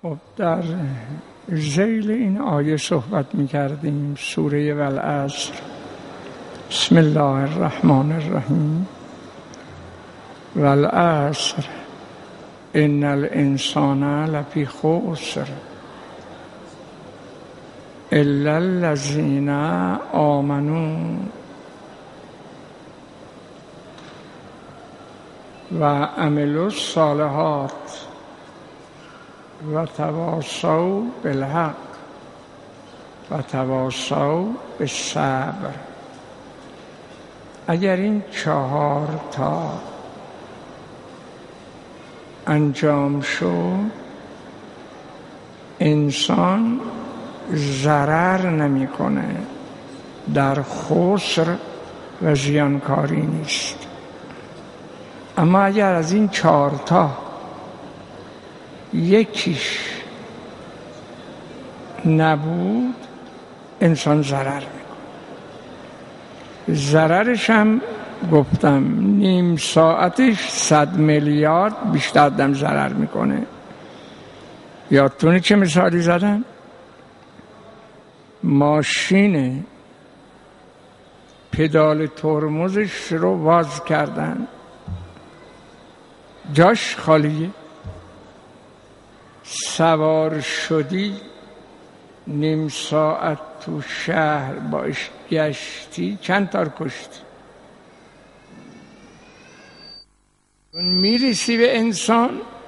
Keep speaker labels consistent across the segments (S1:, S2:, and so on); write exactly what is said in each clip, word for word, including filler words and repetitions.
S1: خب در ذیل این آیه صحبت می کردیم سوره والعصر. بسم الله الرحمن الرحیم. والعصر ان الانسان لفی خسر الا الذین آمنوا و عملوا الصالحات و تواصوا بالحق و تواصوا بالصبر. اگر این چهار تا انجام شد انسان ضرر نمیکنه، در خسر و زیانکاری نیست. اما اگر از این چهار تا یکیش نبود انسان ضرر میکنه. ضررش هم گفتم نیم ساعتش صد میلیارد بیشتر دم ضرر میکنه. یادتونه چه مثالی زدم؟ ماشین پدال ترمزش رو باز کردن، جاش خالیه، سوار شدی نیم ساعت تو شهر باش گشتی چند تار کشتی. میرسی به انسان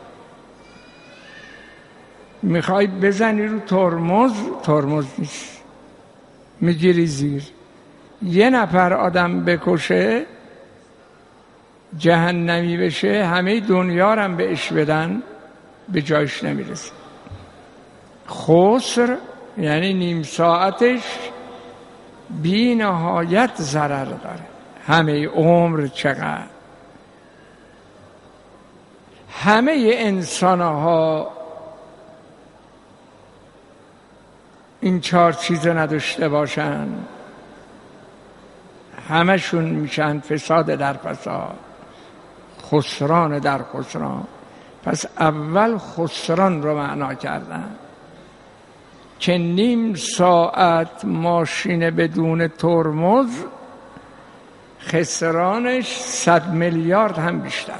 S1: میخوای بزنی رو ترمز، ترمز نیست، میگیری زیر. یه نفر آدم بکشه جهنمی بشه همه دنیا رو هم بهش بدن به جایش نمیرسه. خسر یعنی نیم ساعتش بی نهایت ضرر داره. همه عمر چقدر همه انسان ها این چهار چیز نداشته باشن همشون میشن فساد در فساد، خسران در خسران. پس اول خسران رو معنا کردن که نیم ساعت ماشین بدون ترمز خسرانش صد میلیارد هم بیشتر.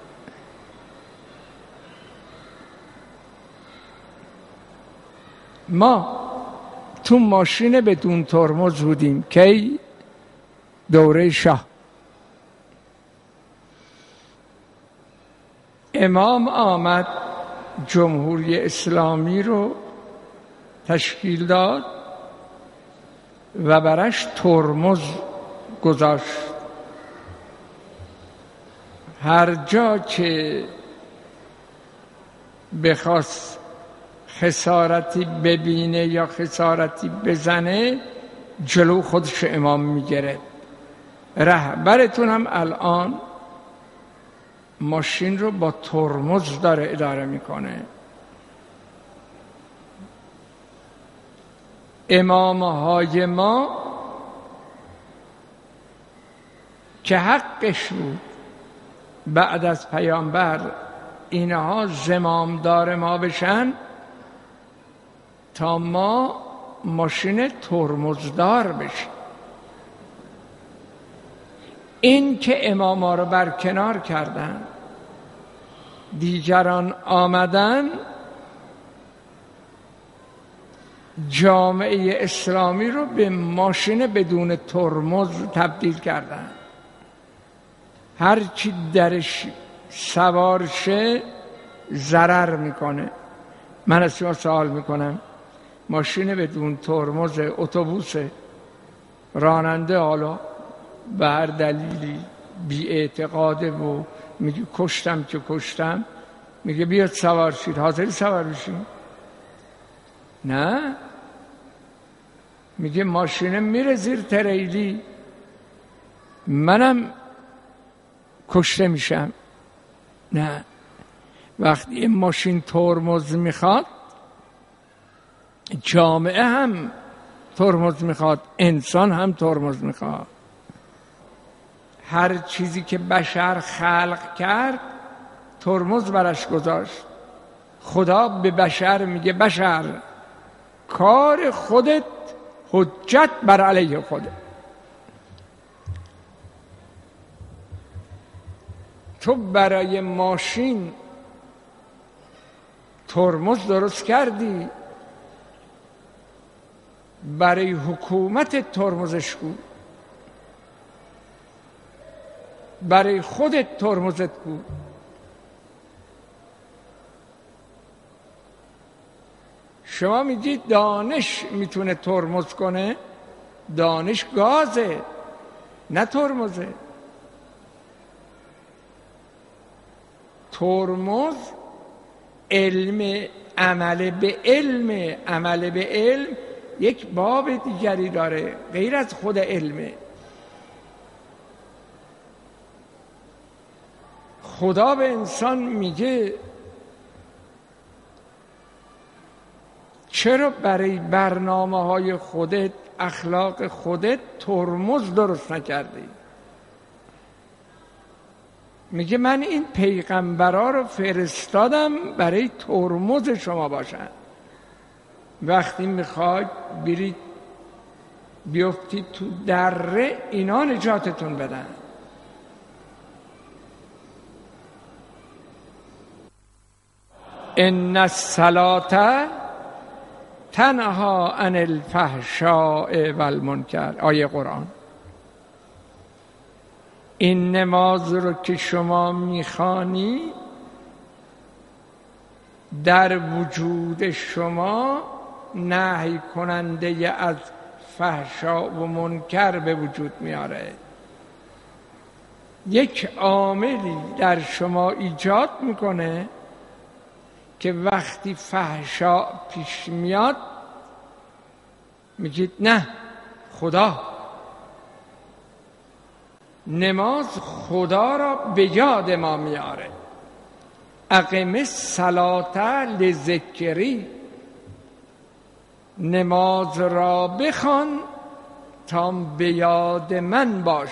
S1: ما تو ماشین بدون ترمز بودیم کی؟ دوره شاه. امام آمد جمهوری اسلامی رو تشکیل داد و برش ترمز گذاشت. هر جا که بخواست خسارتی ببینه یا خسارتی بزنه جلو خودش امام میگرد. رهبرتون هم الان ماشین رو با ترمز داره اداره میکنه. امامهای ما که حقش بود بعد از پیامبر اینها زمامدار ما بشن تا ما ماشین ترمزدار بشیم. این که اماما رو برکنار کردن دیگران آمدن جامعه اسلامی رو به ماشین بدون ترمز تبدیل کردن. هر چی درش سوار شه ضرر میکنه. من از شما سوال میکنم ماشین بدون ترمز اتوبوس راننده حالا به هر دلیلی بی اعتقاده و میگه کشتم که کشتم، میگه بیاد سوار شید، حاضری سوار بشین؟ نه، میگه ماشینه میره زیر تریلی منم کشته میشم. نه، وقتی این ماشین ترمز میخواد جامعه هم ترمز میخواد، انسان هم ترمز میخواد. هر چیزی که بشر خلق کرد ترمز برش گذاشت. خدا به بشر میگه بشر کار خودت حجت بر علیه خودت. تو برای ماشین ترمز درست کردی، برای حکومت ترمزش کو، برای خودت ترمزت کو. شما میگید دانش میتونه ترمز کنه، دانش گازه نه ترمزه. ترمز علم، عمل به علم، عمل به علم یک باب دیگری داره غیر از خود علمه. خدا به انسان میگه چرا برای برنامه های خودت، اخلاق خودت ترمز درست نکردی؟ میگه من این پیغمبرا رو فرستادم برای ترمز شما باشن. وقتی میخواید برید بیفتید تو دره، اینا نجاتتون بدن. ان الصلاة تنها عن الفحشاء والمنکر. آیه قرآن. این نماز رو که شما میخوانی در وجود شما نهی کننده از فحشا و منکر به وجود میاره. یک عاملی در شما ایجاد میکنه که وقتی فحشا پیش میاد میگید نه خدا. نماز خدا را به یاد ما میاره. اقم الصلاة لذکری. نماز را بخوان تا به یاد من باش.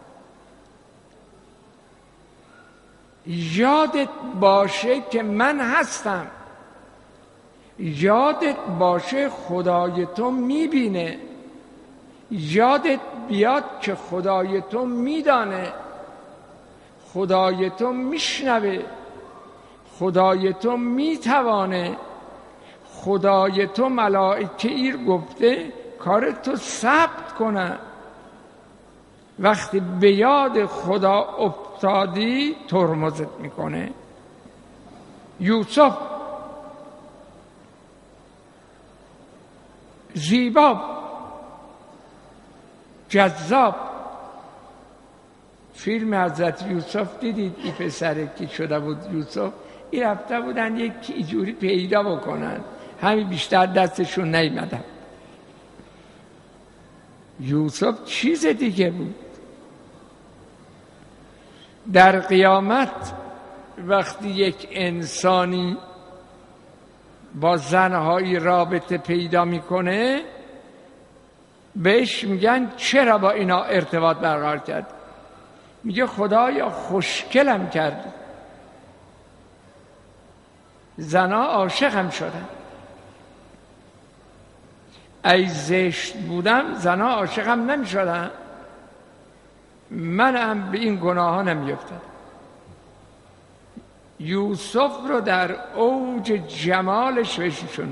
S1: یادت باشه که من هستم، یادت باشه خدای تو میبینه، یادت بیاد که خدای تو میدانه، خدای تو میشنوه، خدای تو میتوانه، خدای تو ملائکه ایر گفته کار تو ثبت کنه. وقتی به یاد خدا افتادی ترمزت میکنه. یوسف زیبا، جذاب. فیلم حضرت یوسف دیدید؟ این پسره که شده بود یوسف، این رفته بودن یک اینجوری پیدا بکنن، همین بیشتر دستشون نیامدن. یوسف چیز دیگه بود. در قیامت وقتی یک انسانی با زنهای رابطه پیدا میکنه بهش میگن چرا با اینا ارتباط برقرار کرد؟ میگه خدایا خوشگلم کرد، زنا عاشقم شدن. ای زشت بودم زنا عاشقم نمیشدن، منم به این گناه ها نمیفتم. یوسف رو در اوج جمالش بهشونه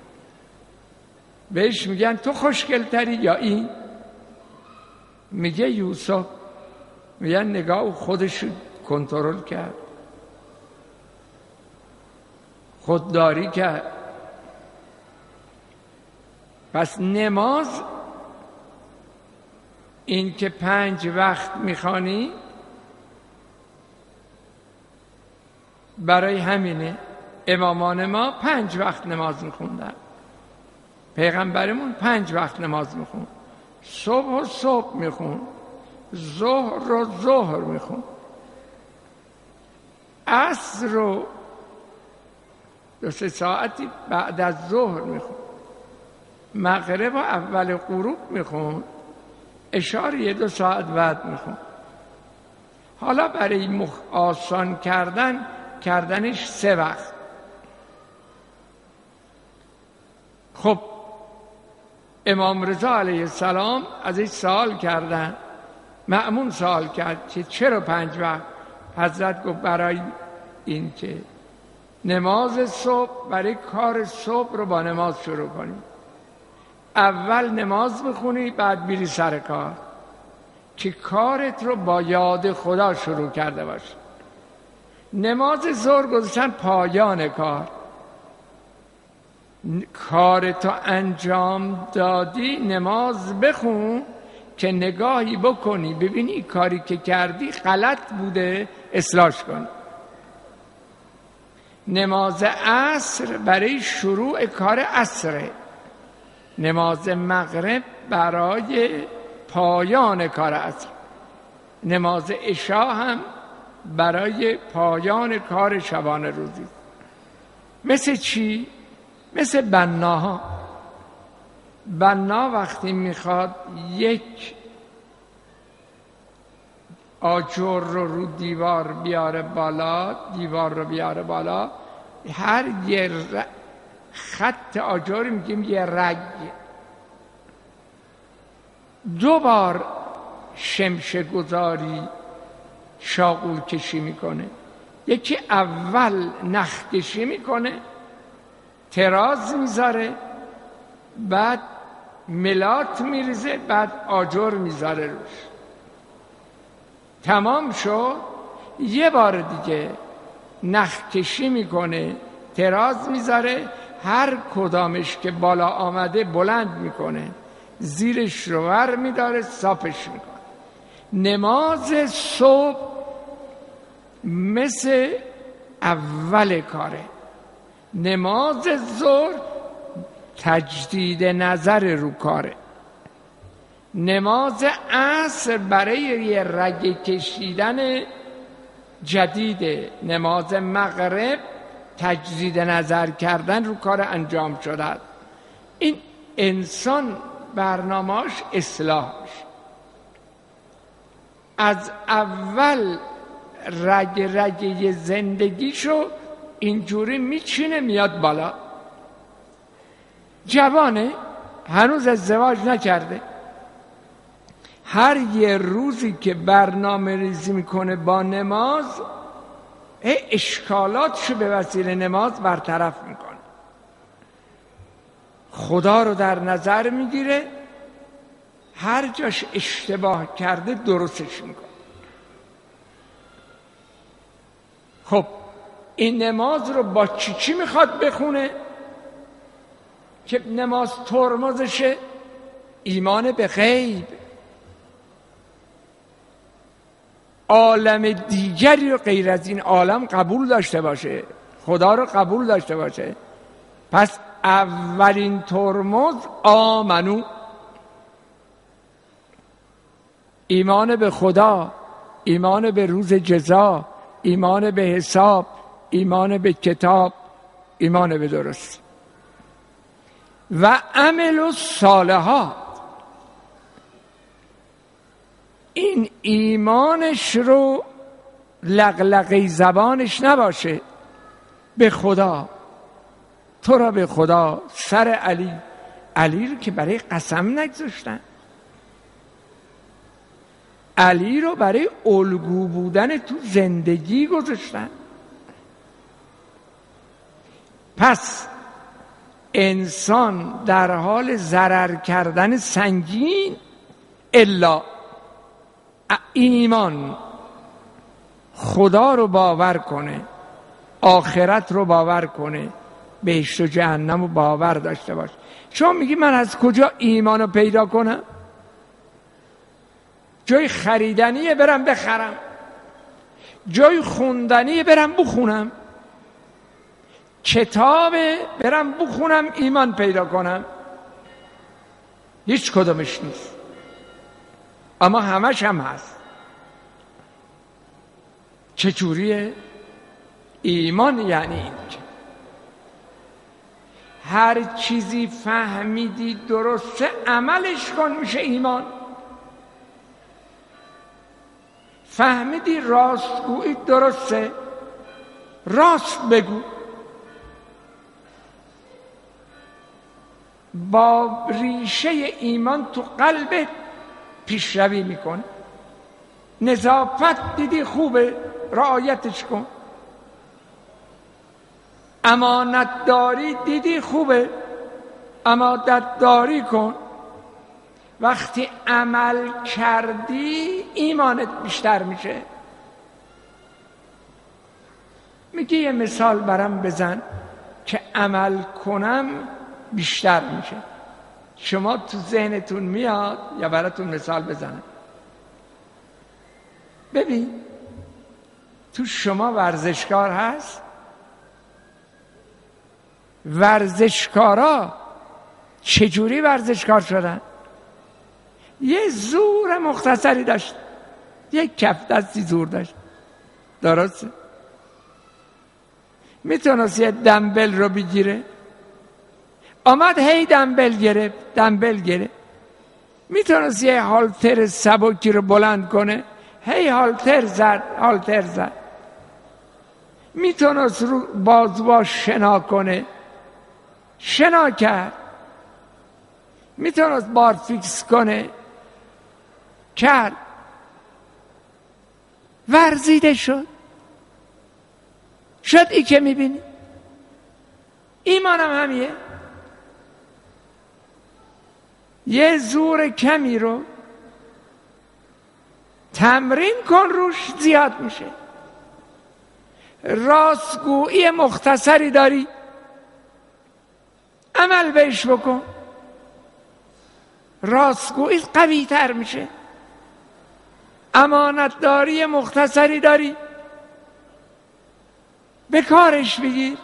S1: بهش میگن تو خوشگلتری یا این؟ میگه یوسف. میگن نگاه خودش کنترل کرد، خودداری کرد. پس نماز این که پنج وقت میخوانی برای همینه. امامان ما پنج وقت نماز میخوندن، پیغمبرمون پنج وقت نماز میخوند. صبح و صبح میخوند، ظهر و ظهر میخوند، عصر رو دو سه ساعتی بعد از ظهر میخوند، مغرب و اول غروب میخوند، عشا رو یه دو ساعت بعد میخوند. حالا برای مخ آسان کردن کردنش سه وقت. خب امام رضا علیه السلام از این سوال کردن، مأمون سوال کرد که چرا پنج وقت؟ حضرت گفت برای این که نماز صبح، برای کار صبح رو با نماز شروع کنی. اول نماز بخونی، بعد بیری سر کار، که کارت رو با یاد خدا شروع کرده باشی. نماز ظهر گذاشتن پایان کار. کارتو انجام دادی، نماز بخون که نگاهی بکنی ببینی کاری که کردی غلط بوده، اصلاحش کن. نماز عصر برای شروع کار عصره، نماز مغرب برای پایان کار عصر، نماز عشا هم برای پایان کار شبانه روزی. مثل چی؟ مثل بناها. بنا وقتی میخواد یک آجر رو رو دیوار بیاره بالا، دیوار رو بیاره بالا، هر یه خط آجر میگیم یه رگ، دو بار شمشه گذاری شاغول کشی میکنه. یکی اول نخ کشی میکنه، تراز میذاره، بعد ملات میریزه، بعد آجر میذاره روش. تمام شد، یه بار دیگه نخ کشی میکنه، تراز میذاره، هر کدامش که بالا آمده بلند میکنه، زیرش رو ور میداره، صافش میکنه. نماز صبح مثل اول کاره. نماز ظهر تجدید نظر رو کاره. نماز عصر برای یه رگ کشیدن جدیده. نماز مغرب تجدید نظر کردن رو کار انجام شده. این انسان برنامه‌اش اصلاح میشه. از اول رگ رگ زندگیشو اینجوری میچینه میاد بالا. جوانه، هنوز ازدواج نکرده، هر یه روزی که برنامه ریزی میکنه با نماز، اشکالاتشو به وسیله نماز برطرف میکنه. خدا رو در نظر میگیره، هر جاش اشتباه کرده درستش میکنه. خب این نماز رو با چی چی میخواد بخونه که نماز ترمزشه؟ ایمان به غیب، عالم دیگری رو غیر از این عالم قبول داشته باشه، خدا رو قبول داشته باشه. پس اولین ترمز آمنو، ایمان به خدا، ایمان به روز جزا، ایمان به حساب، ایمان به کتاب، ایمان به درست و عمل و صالحات. این ایمانش رو لغلقه زبانش نباشه، به خدا، تو را به خدا، سر علی، علی رو که برای قسم نگذاشتن، علی رو برای الگو بودن تو زندگی گذاشتن. پس انسان در حال ضرر کردن سنگین الا ایمان، خدا رو باور کنه، آخرت رو باور کنه، بهشت و جهنم رو باور داشته باشه. شما میگی من از کجا ایمان رو پیدا کنم؟ جای خریدنیه برم بخرم، جای خوندنیه برم بخونم، کتابه برم بخونم ایمان پیدا کنم؟ هیچ کدومش نیست، اما همش هم هست. چجوریه؟ ایمان یعنی این که هر چیزی فهمیدی درسته عملش کن، میشه ایمان. فهمیدی راستگویی درسته، راست بگو. با ریشه ایمان تو قلبت پیشروی میکنه. نظافت دیدی خوبه، رعایتش کن. امانت داری دیدی خوبه، امانت داری کن. وقتی عمل کردی ایمانت بیشتر میشه. میگه یه مثال برام بزن که عمل کنم بیشتر میشه. شما تو ذهنتون میاد یا براتون مثال بزنم؟ ببین تو شما ورزشکار هست، ورزشکارا چجوری ورزشکار شدن؟ یه زور مختصری داشت، یک کف دستی زور داشت، درسته؟ میتونست یه دنبل رو بگیره، آمد هی دنبل گرفت دنبل گرفت. میتونست یه هالتر سبکی رو بلند کنه، هی هالتر زد هالتر زد. میتونست رو بازوها شنا کنه، شنا کرد. میتونست بار فیکس کنه، کرد. ورزیده شد. شد ای که میبینی. ایمانم همیه. یه زور کمی رو تمرین کن، روش زیاد میشه. راستگویی مختصری داری، عمل بهش بکن، راستگویی قوی تر میشه. امانتداری مختصری داری، به کارش بگیر،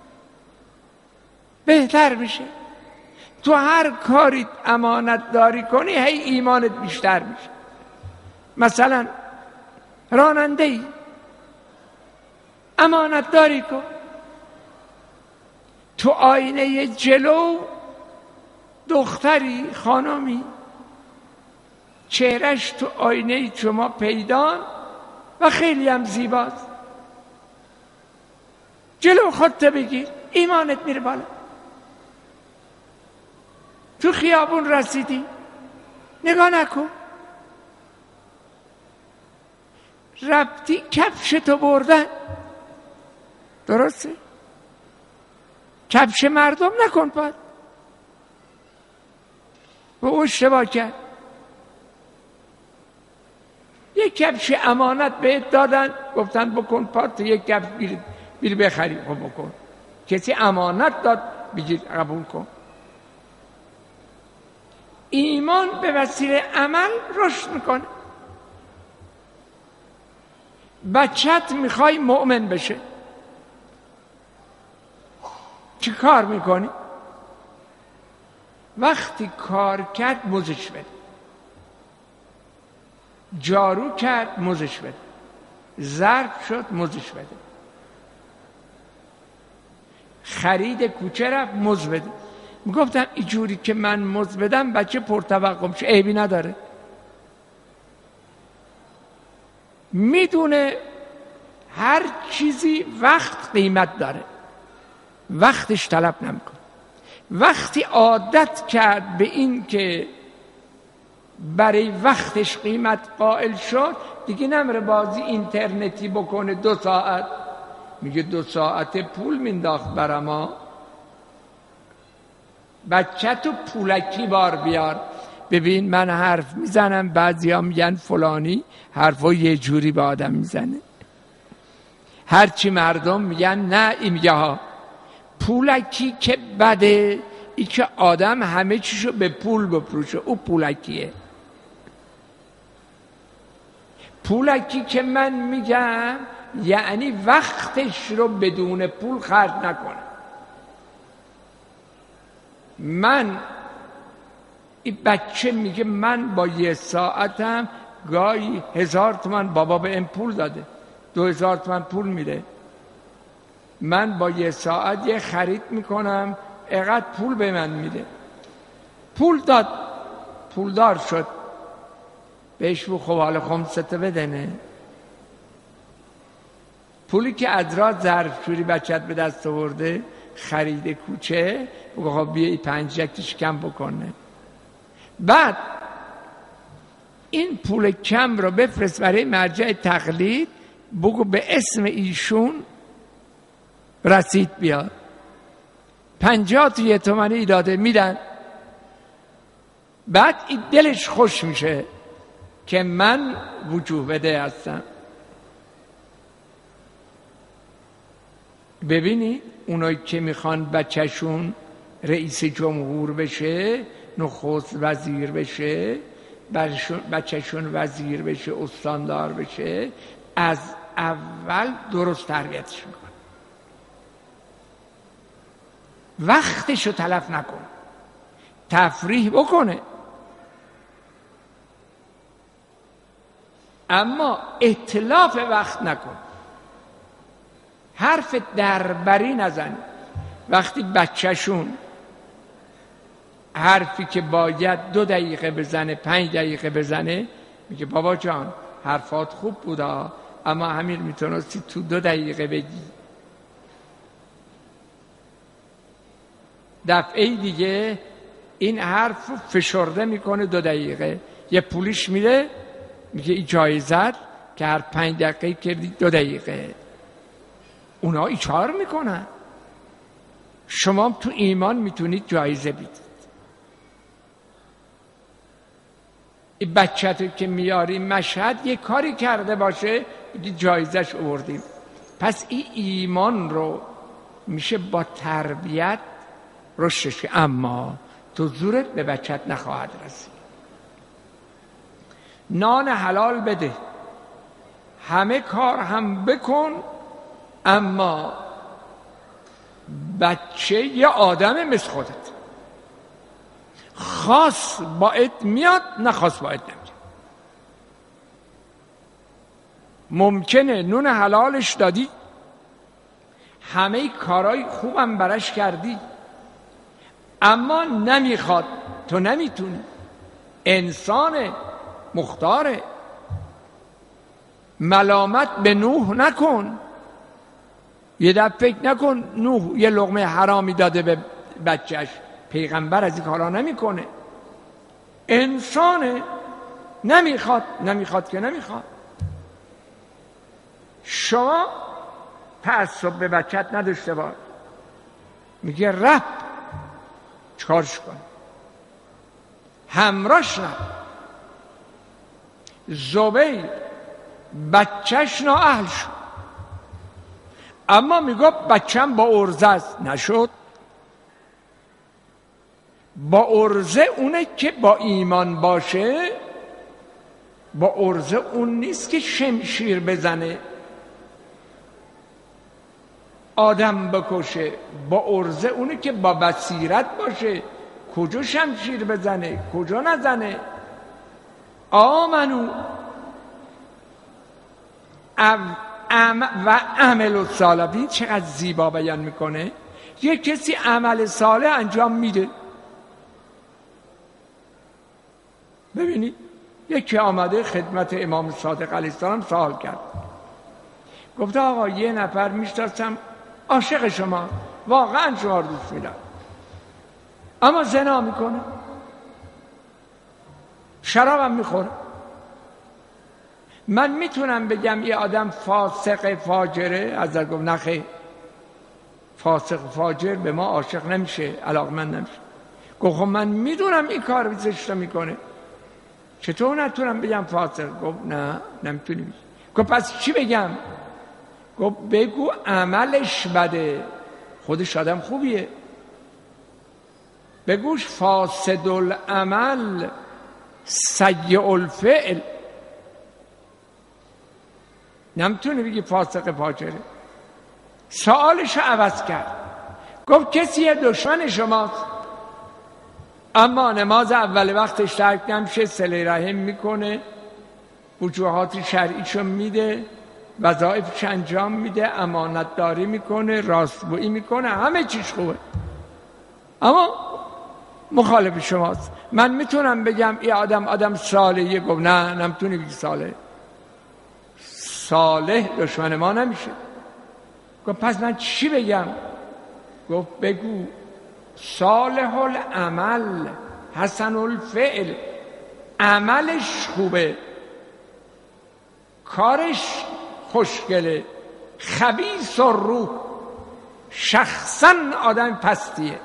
S1: بهتر میشه. تو هر کاری امانت داری کنی هی ایمانت بیشتر میشه. مثلا راننده ای امانت داری کن، تو آینه جلو دختری خانمی چهرش تو آینه شما پیدا و خیلی هم زیباست، جلو خودت بگیر، ایمانت میره بالا. تو خیابون رسیدی، نگاه نکن، ربطی کفشتو بردن، درسته؟ کفش مردم نکن، پاد و او اشتباه کرد. یک کفش امانت بهت دادن، گفتن بکن پاد، یک کفش بیر, بیر بخری، خب بکن. کسی امانت داد، بگیر قبول کن. ایمان به وسیله عمل رشد میکنه. بچت میخوای مؤمن بشه، چی کار میکنی؟ وقتی کار کرد مزش بده، جارو کرد مزش بده، ظرف شد مزش بده، خرید کوچه رفت مز بده. میگفتم اینجوری که من مز بدم بچه پرتوقع میشه، عیبی نداره. میدونه هر چیزی وقت قیمت داره، وقتش طلب نمیکنه. وقتی عادت کرد به این که برای وقتش قیمت قائل شد، دیگه نمره بازی اینترنتی بکنه دو ساعت. میگه دو ساعت پول مینداخت برا ما. بچه تو پولکی بار بیار. ببین من حرف میزنم، بعضی ها میگن فلانی حرفا یه جوری به آدم میزنه، هرچی مردم میگن نه این میگه ها. پولکی که بده، ای که آدم همه چیشو به پول بپروشه، او پولکیه. پولکی که من میگم یعنی وقتش رو بدون پول خرج نکنه. من این بچه میگه من با یه ساعتم گاهی هزار تومن بابا به این پول داده، دو هزار تومن پول میره، من با یه ساعت یه خرید میکنم، اقدر پول به من میده. پول داد، پولدار شد، بهش بو خب حال خمسته بدنه. پولی که از راه ظرفشویی بچت به دست آورده خرید کوچه، بگو خب بیا پنج جکتش کم بکنه. بعد این پول کم رو بفرست برای مرجع تقلید، بگو به اسم ایشون رسید بیار، پنجاه تا یه تومنی داده میدن. بعد این دلش خوش میشه که من وجوه بده هستم. ببینید اونایی که میخوان بچهشون رئیس جمهور بشه، نخست وزیر بشه، بچهشون وزیر بشه، استاندار بشه، از اول درست تربیتش میکن، وقتشو تلف نکن، تفریح بکنه، اما اتلاف وقت نکن، حرف دربری نزن. وقتی بچهشون حرفی که باید دو دقیقه بزنه پنج دقیقه بزنه، میگه بابا جان حرفات خوب بودا، اما همین میتونستی تو دو دقیقه بگی. دفعه دیگه این حرف فشرده میکنه دو دقیقه، یه پولیش میره میگه این جایزت که هر پنج دقیقه کردی دو دقیقه. اونا ایچار میکنن. شما تو ایمان میتونید جایزه بدید. این بچه‌تو که میاری مشهد یه کاری کرده باشه بگی جایزش آوردیم. پس این ایمان رو میشه با تربیت رشدش، اما تو زورت به بچت نخواهد رسید. نان حلال بده، همه کار هم بکن، اما بچه یه آدم مثل خودت، خاص باید میاد، نخواست باید نمیاد. ممکنه نون حلالش دادی، همه کارهای خوبم برش کردی، اما نمیخواد، تو نمیتونی، انسان مختاره. ملامت به نوح نکن. یه دفعه فکر نکن نوح یه لقمه حرامی داده به بچهش. پیغمبر از این کارا نمیکنه. انسان نمیخواد، نمیخواد که نمیخواد. شما تعصب به بچت نداشته باش. میگه رب چکارش کن، همراش نه. زبیر بچهش نااهل شد، اما میگه بچم با ارزه است. نشد. با ارزه اونه که با ایمان باشه، با ارزه اون نیست که شمشیر بزنه آدم بکشه. با ارزه اونه که با بصیرت باشه، کجا شمشیر بزنه کجا نزنه. آمنو ام و عمل الصالحین. چقدر زیبا بیان میکنه. یک کسی عمل صالح انجام میده. ببینید یکی آمده خدمت امام صادق علیه السلام سوال کرد، گفته آقا یه نفر میشناسم عاشق شما، واقعا شما رو دوست میدارم، اما زنا میکنه، شرابم میخوره. من میتونم بگم یه آدم فاسق فاجره؟ از گفت نخیر، فاسق فاجر به ما عاشق نمیشه، علاقمند نمیشه. گفت خب من میدونم این کار زشت میکنه، چطور نتونم بگم فاسق؟ گفت نه نمیتونی بگی. گفت پس چی بگم؟ گفت بگو عملش بده، خودش آدم خوبیه. بگوش فاسد العمل سیء الفعل. نمیتونی بگی فاسق فاجره. سوالش عوض کرد، گفت کسی دشمن شماست اما نماز اول وقتش ترک نمیشه، صله رحم میکنه، وجوهات شرعیشو میده، وظایفش انجام میده، امانت داری میکنه، راستگویی میکنه، همه چیش خوبه، اما مخالف شماست. من میتونم بگم این آدم آدم صالحیه؟ گفت نه نمیتونی بگی صالح. صالح دشمن ما نمیشه. گفت پس من چی بگم؟ گفت بگو صالح العمل حسن الفعل، عملش خوبه، کارش خوشگله، خبیث الروح، شخصا آدم پستیه.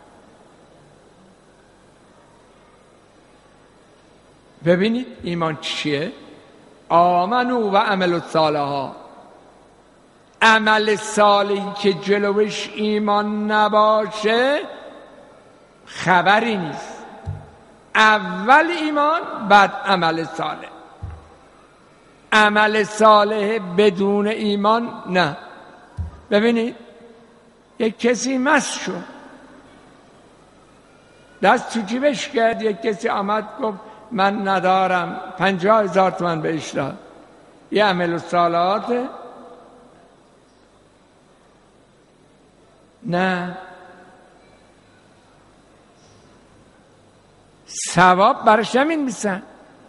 S1: ببینید ایمان چیه؟ آمنو و عمل الصالحات. عمل صالحی که جلوش ایمان نباشه خبری نیست. اول ایمان بعد عمل صالح. عمل صالح بدون ایمان نه. ببینید یک کسی مست شد، دست تو جیبش کرد، یک کسی آمد گفت من ندارم، پنجاه هزار تومن بهش داد. یه عمل الصالحاته؟ نه. ثواب برش نمی نویسن،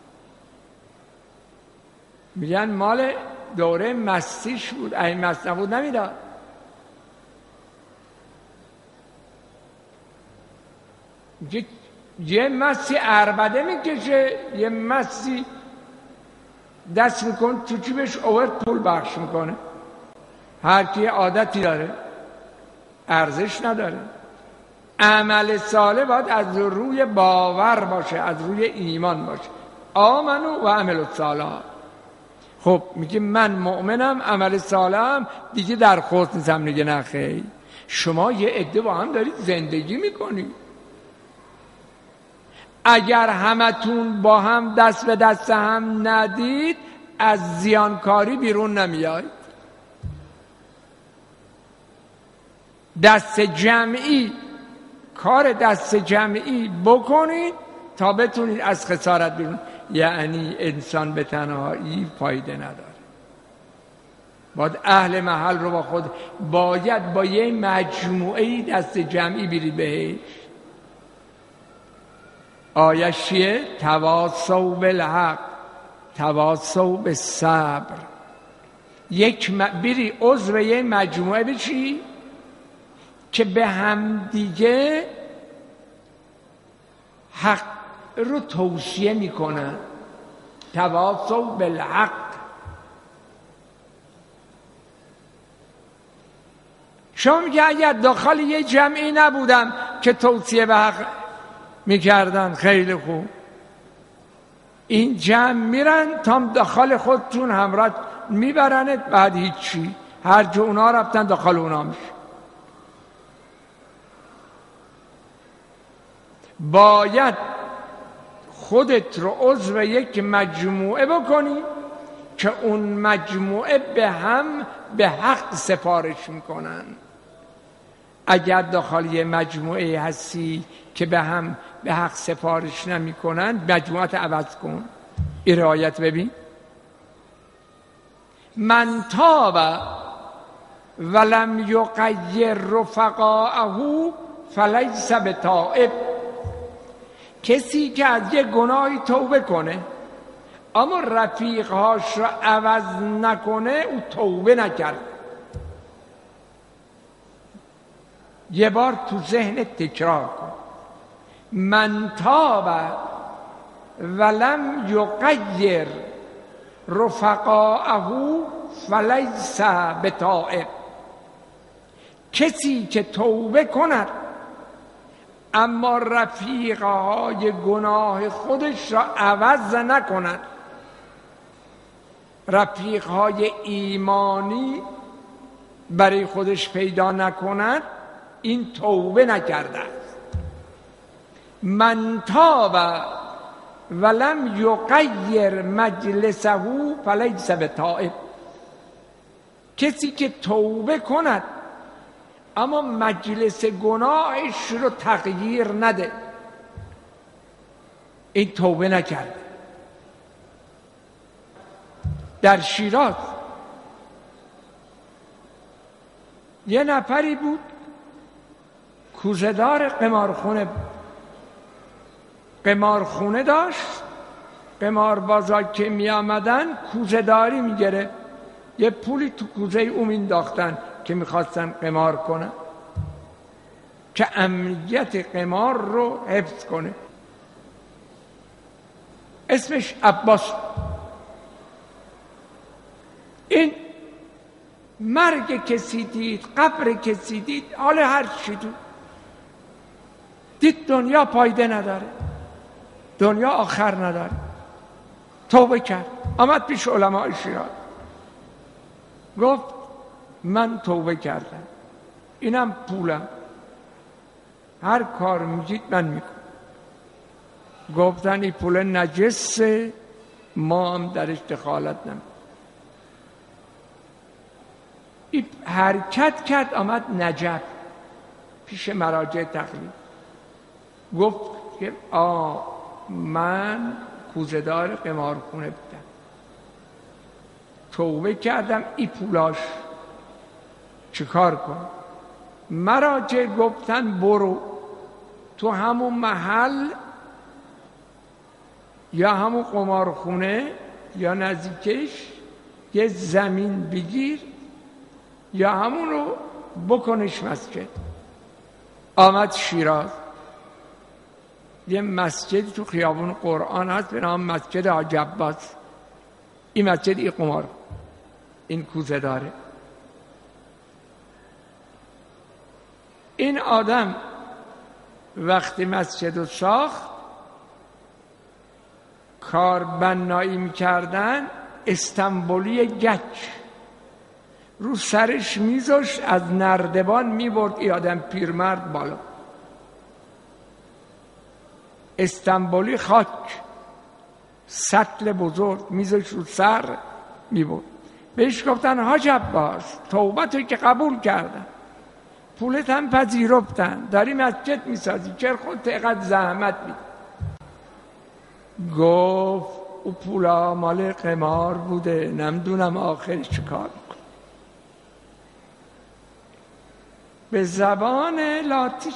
S1: میگن مال دوره مستیش بود، این مست نبود نمیداد. یه مستی عربده میکشه، یه مستی دست میکن تو جیبش اوورد پول بخش میکنه. هر کی عادتی داره، ارزش نداره. عمل صالح باید از روی باور باشه، از روی ایمان باشه. آمنو و عمل الصالحات. خب میگه من مؤمنم، عمل صالحم، دیگه در خود نیستم. میگه نه خیر، شما یه عده با هم دارید زندگی میکنید. اگر همتون با هم دست به دست هم ندید از زیانکاری بیرون نمیاید. دست جمعی، کار دست جمعی بکنید تا بتونید از خسارت بیرون. یعنی انسان به تنهایی فایده نداره، باید اهل محل رو با خود، باید با یه مجموعه دست جمعی برید بهش. آیه چیه؟ تواصوا بالحق تواصوا بالصبر. یک م... بری عضو یه مجموعه بشی که به هم دیگه حق رو توصیه میکنن. تواصوا بالحق. شما میگه اگر داخل یه جمعی نبودم که توصیه به حق میکردن، خیلی خوب، این جمع میرن تا داخل خودتون همراه میبرنت، بعد هیچی، هر جا اونا رفتن داخل اونا میشه. باید خودت رو عضو یک مجموعه بکنی که اون مجموعه به هم به حق سفارش میکنن. اگر داخل یه مجموعه هستی که به هم به حق سفارش نمیکنن، مجموعت عوض کن. این رعایت ببین. من تاب ولم یغیر رفقاءه فلیس بتائب. کسی که از یه گناهی توبه کنه اما رفیقهاش رو عوض نکنه، او توبه نکرد. یه بار تو ذهن تکرار کن. من تاب ولم یغیر رفقاءه فلیس بتائب. کسی که توبه کند اما رفیقهای گناه خودش را عوض نکند، رفیقهای ایمانی برای خودش پیدا نکند، این توبه نکرده است. من تاب ولم یغیر مجلسه فلیس بتائب. کسی که توبه کند اما مجلس گناهش رو تغییر نده، این توبه نکرده. در شیراز یه نفری بود کوزه‌دار قمارخونه قمارخونه داشت. قماربازا که می آمدن کوزه‌داری می گرفت، یه پولی تو کوزه او می انداختن که می خواستن قمار کنن. که امنیت قمار رو حفظ کنه. اسمش عباس. این مرگ کسی دید، قبر کسی دید، حال هر چی دید، دید دنیا پایده نداره، دنیا آخر نداره، توبه کرد، آمد پیش علماء شیراز گفت من توبه کردم، اینم پولم، هر کار میگید من میکنم. گفتن این پول نجسه، ما هم درش دخالت نمید. این حرکت کرد، آمد نجف پیش مراجع تقلید، گفت که آ من کوزه‌دار قمارخونه بودم، توبه کردم، این پولاش چیکار کنم؟ مراجع گفتن برو تو همون محل یا همون قمارخونه یا نزدیکش یه زمین بگیر یا همون رو بکنش مسجد. آمد شیراز، یه مسجد تو خیابون قرآن هست به نام مسجد حاج عباس. این مسجد این قمار این کوزه داره. این آدم وقتی مسجد رو ساخت، کار بنایی میکردن، استنبولی گچ رو سرش میذاشت، از نردبان میبرد این آدم پیرمرد بالا. استنبولی خاک، سطل بزرگ میذاشت رو سر میبرد. بهش گفتن حاج عباس توبتو که قبول کردن، پولت هم پذیرفتن، داری مسجد میسازی، چرا خودت اینقدر زحمت میدی؟ گفت او پولا مال قمار بوده، نمیدونم آخر چه کار میکنه. به زبان لاتیش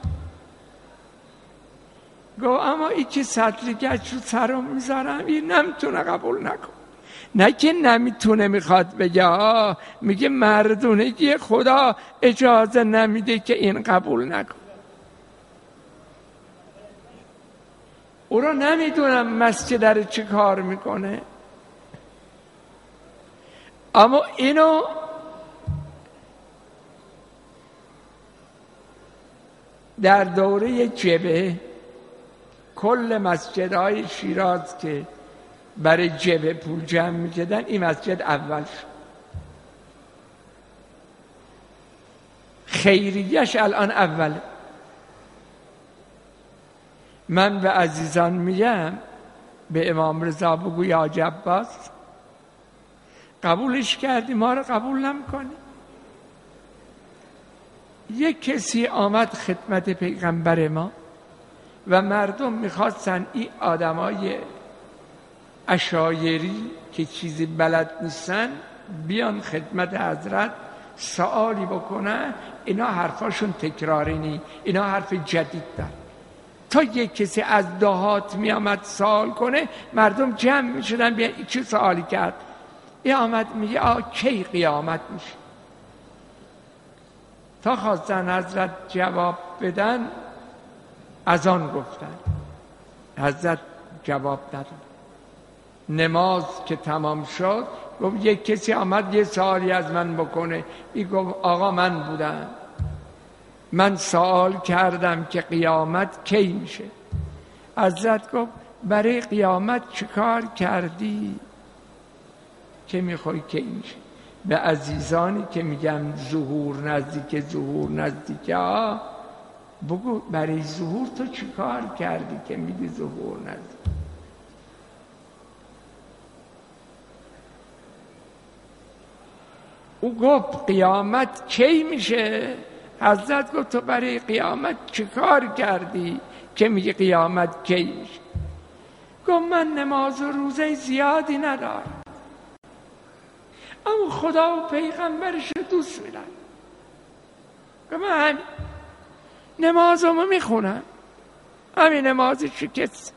S1: گفت اما ای که سطل گچ رو سرم میذارم، این نمیتونه قبول نکن. نه که نمیتونه، میخواد بگه آه، میگه مردونگی خدا اجازه نمیده که این قبول نکن. او رو نمیدونم مسجد در چه کار میکنه، اما اینو در دوره جبه کل مسجدهای شیراز که برای جبه پول جمع میکردن، این مسجد اول شد. خیریش الان اوله. من به عزیزان میگم به امام رضا بگو یا حاج عباس قبولش کردی، ما رو قبول نمیکنی. یک کسی آمد خدمت پیغمبر ما و مردم میخواستن این آدمای اشایری که چیزی بلد نیستن بیان خدمت حضرت سوالی بکنن، اینا حرفاشون تکراری نی، اینا حرف جدید دار. تا یک کسی از دهات می آمد سوال کنه، مردم جمع می شدن بیان این چه سوالی کرد. این آمد میگه آه کی قیامت میشه؟ تا خواستن حضرت جواب بدن، از آن گفتن. حضرت جواب داد. نماز که تمام شد گفت یک کسی آمد یه سوالی از من بکنه. این گفت آقا من بودم، من سوال کردم که قیامت کی میشه. حضرت گفت برای قیامت چه کار کردی که میخوای کی میشه؟ به عزیزانی که میگم ظهور نزدیک، ظهور نزدیک، آه بگو برای ظهور تو چه کار کردی که میگی ظهور نزدیک؟ او گفت قیامت کی میشه؟ حضرت گفت تو برای قیامت چه کار کردی که میگی قیامت کی میشه؟ گفت من نماز و روزه زیادی ندارم، اما خدا و پیغمبرش رو دوست میدارم. گفت من همین نمازمو میخونم، همین نمازی شکست،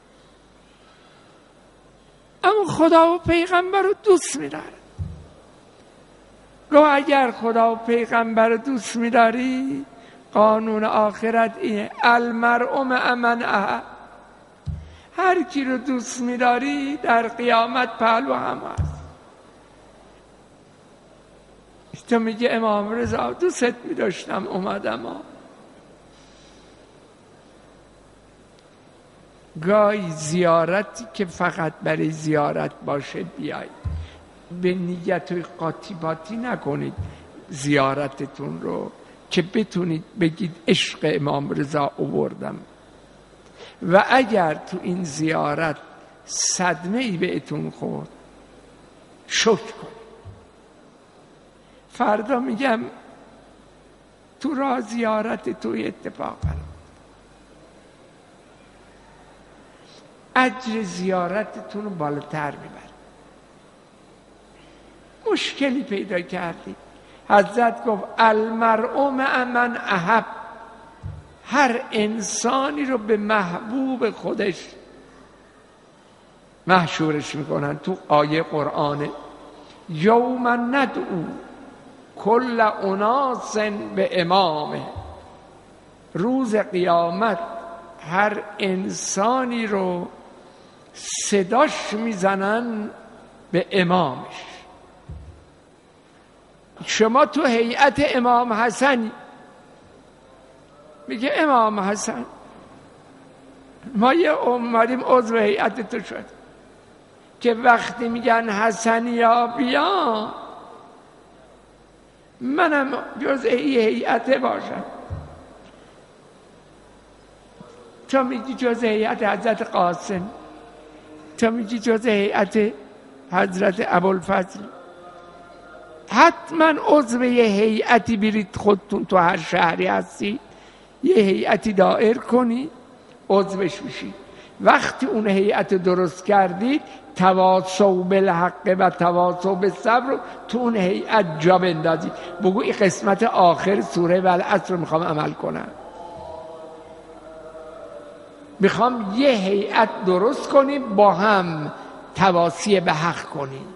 S1: اما خدا و پیغمبر رو دوست میدارم. گفت اگر خدا و پیغمبر رو دوست میداری قانون آخرت اینه المرء مع من احب. هر کی رو دوست می‌داری در قیامت پهلو هم هست. تو میگه امام رضا دوست می‌داشتم اومدم ها. گاهی زیارتی که فقط برای زیارت باشه بیاید، به نیت و قاطی باطی نکنید زیارتتون رو که بتونید بگید عشق امام رضا آوردم. و اگر تو این زیارت صدمه ای بهتون خورد شکر کنید. فردا میگم تو راه زیارت توی اتفاق برم، اجر زیارتتون رو بالاتر میبر. مشکلی پیدا کردی، حضرت گفت المرء مع من احب. هر انسانی رو به محبوب خودش محشورش میکنن. تو آیه قرآنه یوم ندعو کل اناس به امامه. روز قیامت هر انسانی رو صداش میزنن به امامش. شما تو هیئت امام حسنی، میگه امام حسن ما یه اومدیم عضو هیئت تو شد که وقتی میگن حسنیا بیا منم جزء ای هیئت باشم. تو میگی جزء هیئت حضرت قاسم، تو میگی جزء هیئت حضرت ابوالفضل. حتما عضو یه هیئتی برید خودتون تو هر شهری هستی یه هیئتی دایر کنی عضوش بشید. وقتی اون هیئت درست کردید تواصوا بالحق و تواصوا بالصبر رو تو اون هیئت جا بندازید. بگو این قسمت آخر سوره والعصر رو میخوام عمل کنم، میخوام یه هیئت درست کنیم با هم تواصی به حق کنیم،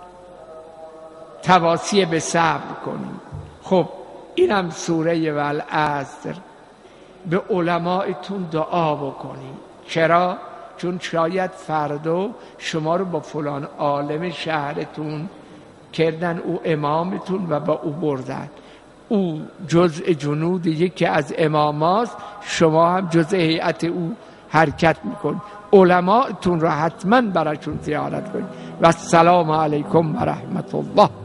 S1: تواصی به صبر کنیم. خب اینم سوره والعصر. به علمایتون دعا بکنید. چرا؟ چون شاید فردا شما رو با فلان عالم شهرتون کردن او امامتون و با او بردن. او جزء جنود یکی از اماماست، شما هم جزء هیئت او حرکت میکنید. علمایتون رو حتما براشون زیارت کنید. و السلام علیکم و رحمت الله.